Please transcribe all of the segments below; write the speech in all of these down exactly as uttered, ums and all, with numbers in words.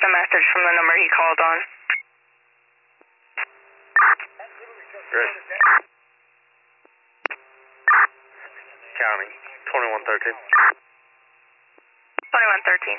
a message from the number he called on. Great. County, twenty-one thirteen. twenty-one thirteen.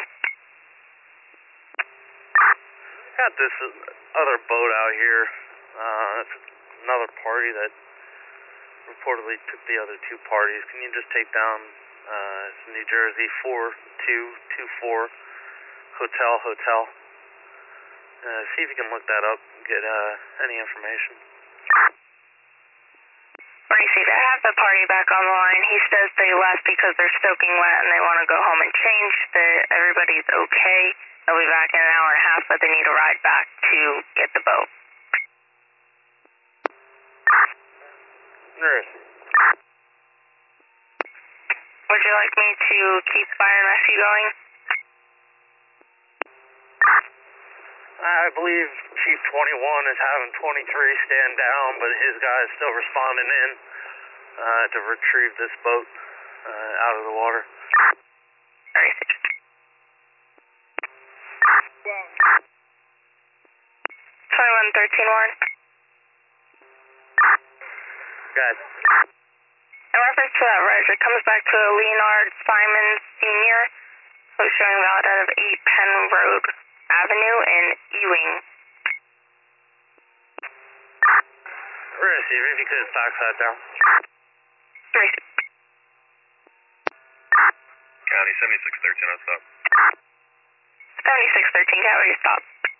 Got this other boat out here. Uh, it's another party that reportedly took the other two parties. Can you just take down uh, New Jersey four two two four Hotel Hotel? Uh, see if you can look that up and get uh, any information. Receive. I have the party back on the line. He says they left because they're soaking wet and they want to go home and change. That everybody's okay. They'll be back in an hour and a half, but they need a ride back to get the boat. Nurse. Would you like me to keep fire and rescue going? I believe Chief twenty-one is having twenty-three stand down, but his guy is still responding in uh, to retrieve this boat uh, out of the water. twenty-one thirteen, Warren. Guys. In reference to that reg, it comes back to Leonard Simon Senior, who's showing valid out of eight Penn Road Avenue in Ewing. Receiver, if you could fax that down. Receive. County seventy-six thirteen on stop. seventy-six thirteen, how are you stop?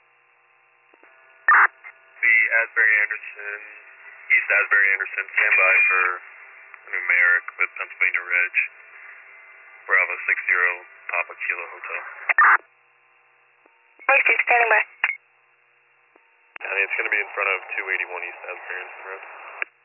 The Asbury Anderson, East Asbury Anderson, standby for numeric with Pennsylvania Reg. Bravo six zero Papa Kilo Hotel. Receive, standing by. County, it's going to be in front of two eighty-one East Asbury Anderson Road.